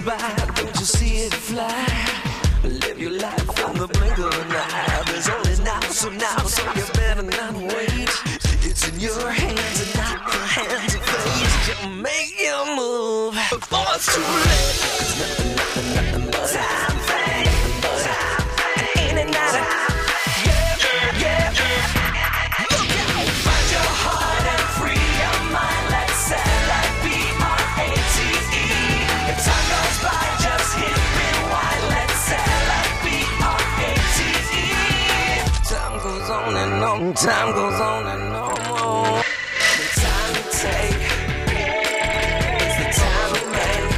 by, don't you see it fly? Live your life in the blink of an eye. There's only now, so you better not wait. It's in your hands and not the hands of fate. You make your move before it's too late. 'Cause nothing but time, fade. Ain't it not a yeah. Find your heart and free your mind. Let's celebrate B-R-A-T-E. If time goes by, just hit rewind. Let's celebrate B-R-A-T-E. Time goes on and on, time goes on and on. The time to take is the time to make.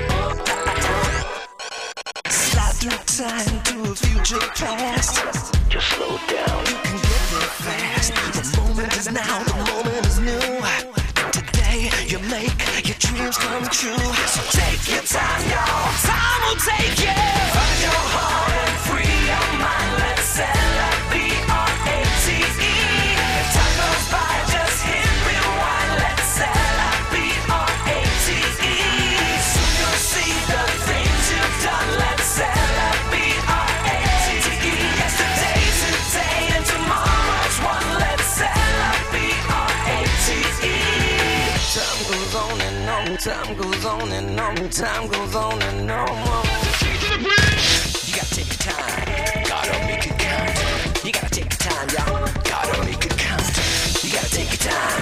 Slide through time to a future past. Just slow down, you can get there fast. The moment is now, the moment is new. Today you make your dreams come true. So take your time, y'all. Time will take you. Find your heart and free your mind. Let's celebrate B-R-A-T-E. If time goes by, just hit rewind. Let's celebrate B-R-A-T-E. Soon you'll see the things you've done. Let's celebrate B-R-A-T-E. Yesterday's today and tomorrow's one. Let's celebrate B-R-A-T-E. Time goes on and on, time goes on and on, time goes on and on. You gotta take your time, gotta make it count. You gotta take your time, y'all, gotta make it count. You gotta take your time,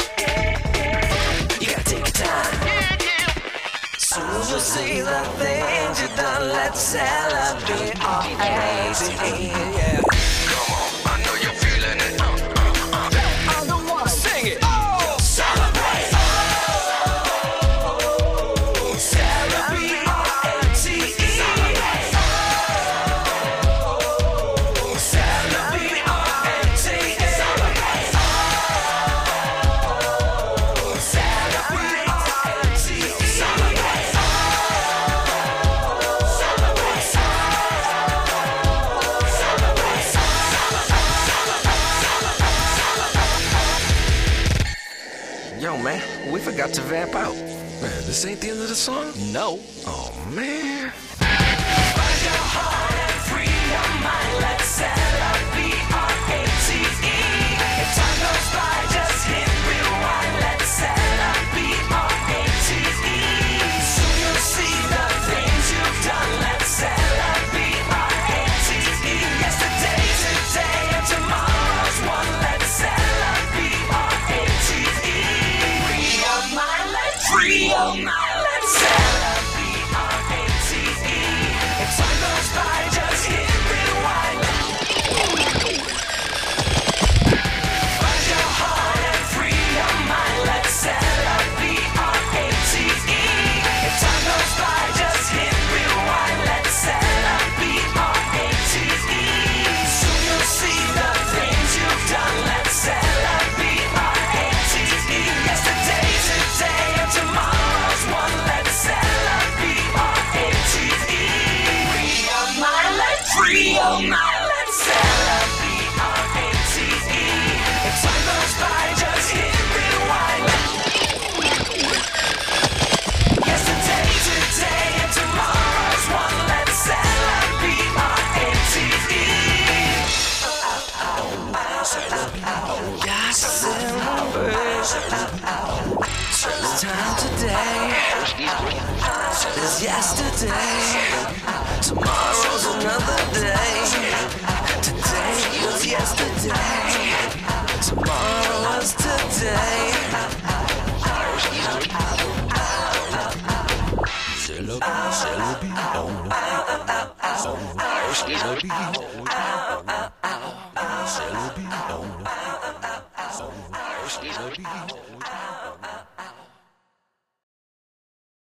you gotta take your time. Soon as you see the things you've done, let's celebrate B-R-A-T-E. Yeah. Come on, I know you're feeling it. I'm the one, sing it. Celebrate. Celebrate B-R-A-T-E. Celebrate B-R-A-T-E. Yo, man, we forgot to vamp out. Man, this ain't the end of the song? No. Oh, man. Find your heart and free your mind. Let's celebrate B-R-A-T-E. If time goes by, just hit rewind. Let's celebrate B-R-A-T-E. Soon you'll see the things you've done. Let's celebrate B-R-A-T-E. Yesterday's today and tomorrow's one. Let's celebrate B-R-A-T-E. Free your mind, let's celebrate B-R-A-T-E. If time goes by, just hit rewind. Find your heart and free your mind. Let's celebrate B-R-A-T-E. If time goes by, just hit rewind. Let's celebrate B-R-A-T-E. Soon you'll see the things you've done. Let's celebrate B-R-A-T-E. Yesterday's today and tomorrow's one. Let's celebrate B-R-A-T-E. Free your mind, let's celebrate B-R-A-T-E. If time goes by, just hit rewind. Yesterday, today, and tomorrow's one. Let's celebrate B-R-A-T-E. Gotta celebrate. It's time today. It's yesterday. Tomorrow's another day. Today was yesterday. Tomorrow was today. Celebrate.